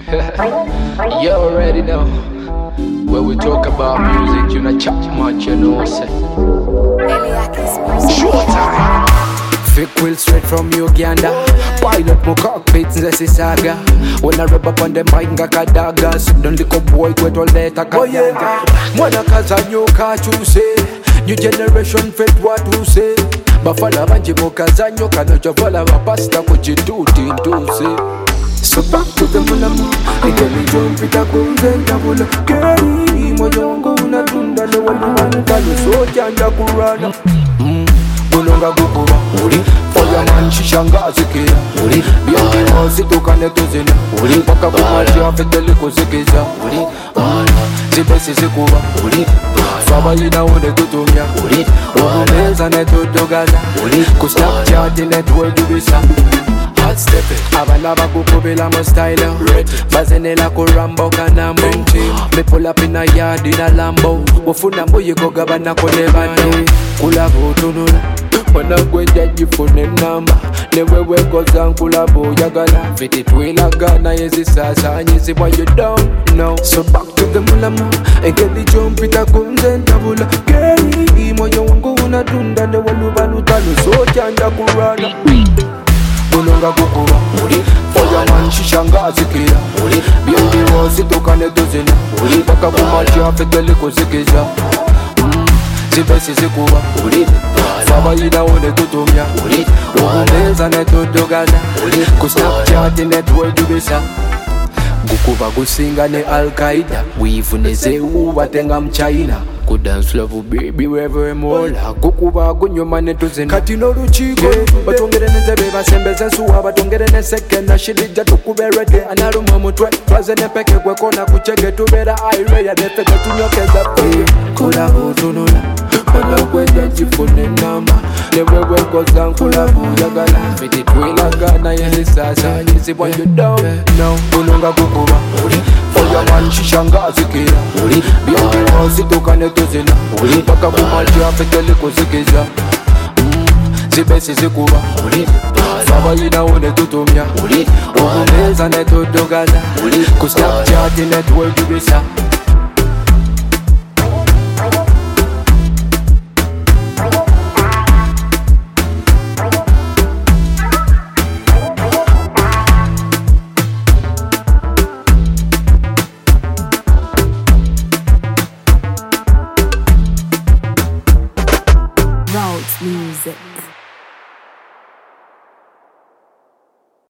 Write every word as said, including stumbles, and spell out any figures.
You already know. When we talk about music, you not chat much, you know what I'm saying. Showtime. Fake will straight from Uganda. Pilot mo cockpit nze saga. When I rub up on the mic ngaka daga. Don't lick up boy kweto leta kanyanga. Mwana kaza nyoka chuse. New generation fit what who say. Bafala banji mokaza nyoka no javala mapasta kuchituti ntuse. So back to the mulamu. Ikeli jompita kunzenda vula. Keri moyo wangu unatunda le wali wanukalo. So chanda kurana. Kulonga gukuba uri oya manchi shangazi kira uri biyongi mozi tukane tuzina uri paka kumaji afetele kuzikiza uri zibesi zikuba uri swaba yina une tutumya uri umeza netutugaza uri kusnapchat network ubisa hot stepping abana bakukubila mo style bazenela kurambo kanambo me pull up in a yard in a Lambo wafuna mboye kogabana kone bano kula butunula Mana gwenda jifune namba Newe weko zankula boyagala Fiti twila gana yezi sasa Nyezi what you don't know So back to the mulama Engeli jompita kunze ntabula Geri moyo wangu unatunda Ne walubalu talo so chanda kurana Kulonga kukuba Uri Oya manchi shangazi kira Uri Biyongi wazi tukane tuzina Uri Paka kumaji afetele kuzikiza Zibesi zikuba Uri Swaba yina une tutumya Uri Umeza netutugaza Uri Kusnapchat network ubisa Gukuba gusinga ne Al-Qaeda Wivuneze uwatenga mchina Kudance love baby wherever mola Gukuba gunyuma netuzina Katino ruchiko Batongere nezebe basembeze suwa Batongere neseke na shilija tukuberete Analuma mutwe Twaze nepeke kwekona kucheke tubera aire ya nefeke tunyokeza Kula utunula Mana kwenda jifune namba Newe weko zankula buyagala Fiti twila gana yezi sasa Nyezi what you don't know Kulunga kukuba Uri Oya manchi shangazi kira Uri Biyongi wazi tukane tuzina Uri Paka kumaji afetele kuzikiza Zibesi zikuba Uri Swaba yina une tutumya Uri Umeza netutugaza Uri Kusnapchat network ubisa